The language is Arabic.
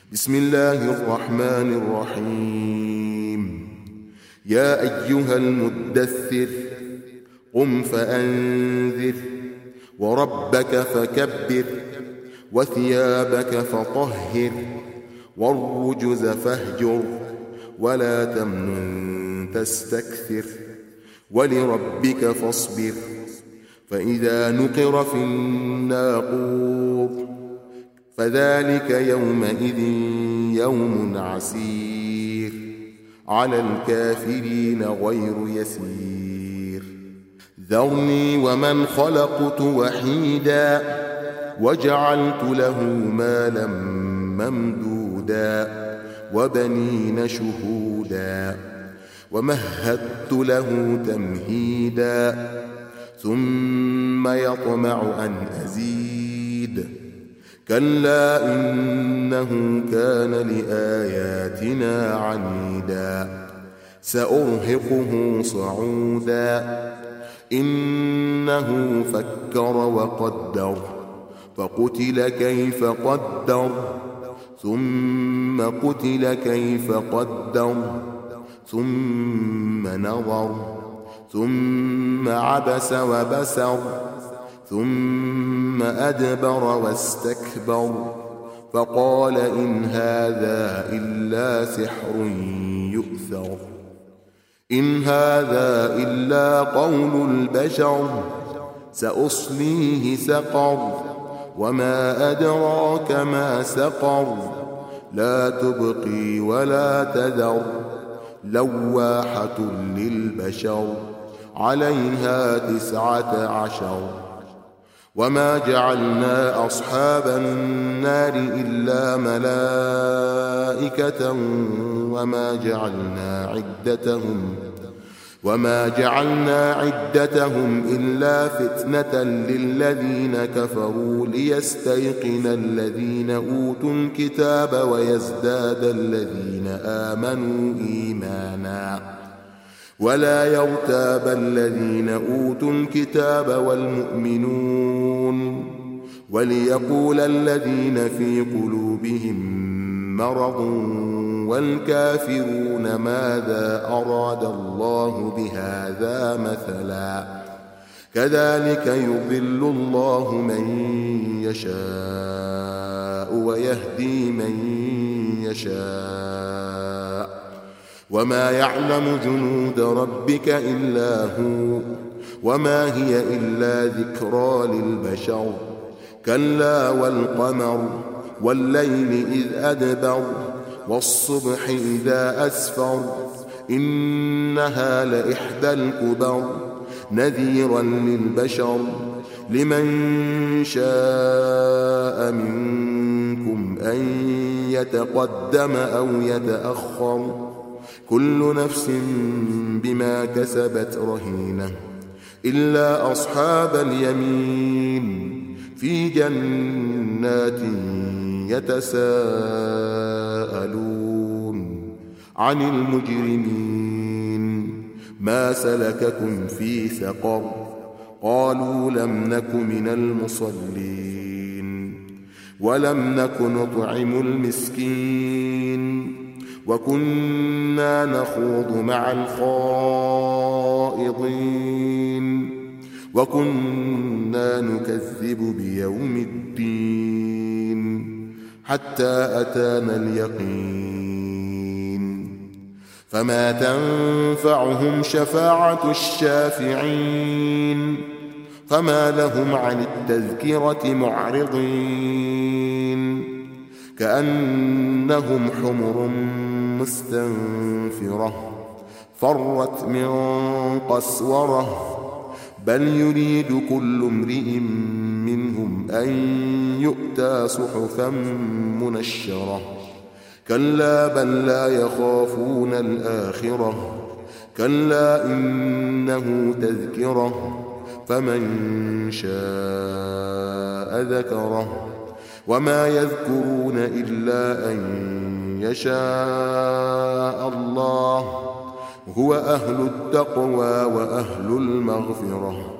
بسم الله الرحمن الرحيم. يا أيها المدثر قم فأنذر وربك فكبر وثيابك فطهر والرجز فاهجر ولا تمنن تستكثر ولربك فاصبر. فإذا نقر في الناقور فذلك يومئذ يوم عسير على الكافرين غير يسير. ذرني ومن خلقت وحيدا وجعلت له مالا ممدودا وبنين شهودا ومهدت له تمهيدا ثم يطمع أن أزيد كلا إنه كان لآياتنا عنيدا سأرهقه صعودا إنه فكر وقدر فقتل كيف قدر ثم قتل كيف قدر ثم نظر ثم عبس وبسر ثم أدبر واستكبر فقال إن هذا إلا سحر يؤثر إن هذا إلا قول البشر سأصليه سقر وما أدراك ما سقر لا تبقي ولا تذر لواحة للبشر عليها 19. وما جعلنا أصحاب النار إلا ملائكة وما جعلنا عدتهم إلا فتنة للذين كفروا ليستيقن الذين أوتوا الكتاب ويزداد الذين آمنوا إيمانا ولا يرتاب الذين أوتوا الكتاب والمؤمنون وليقول الذين في قلوبهم مرض والكافرون ماذا أراد الله بهذا مثلا كذلك يضل الله من يشاء ويهدي من يشاء وما يعلم جنود ربك إلا هو وما هي إلا ذكرى للبشر كلا والقمر والليل إذ أدبر والصبح إذا أسفر إنها لإحدى الكبر نذيرا للبشر لمن شاء منكم أن يتقدم أو يتأخر كل نفس بما كسبت رهينة إلا أصحاب اليمين في جنات يتساءلون عن المجرمين ما سلككم في سقر قالوا لم نك من المصلين ولم نك نطعم المسكين وكنا نخوض مع الخائضين وكنا نكذب بيوم الدين حتى أتانا اليقين فما تنفعهم شفاعة الشافعين فما لهم عن التذكرة معرضين كأنهم حمر مستنفرة فرت من قسورة بل يريد كل امرئ منهم أن يؤتى صحفا منشرة كلا بل لا يخافون الآخرة كلا إنه تذكرة فمن شاء ذكره وما يذكرون إلا أن يشاء الله هو أهل التقوى وأهل المغفرة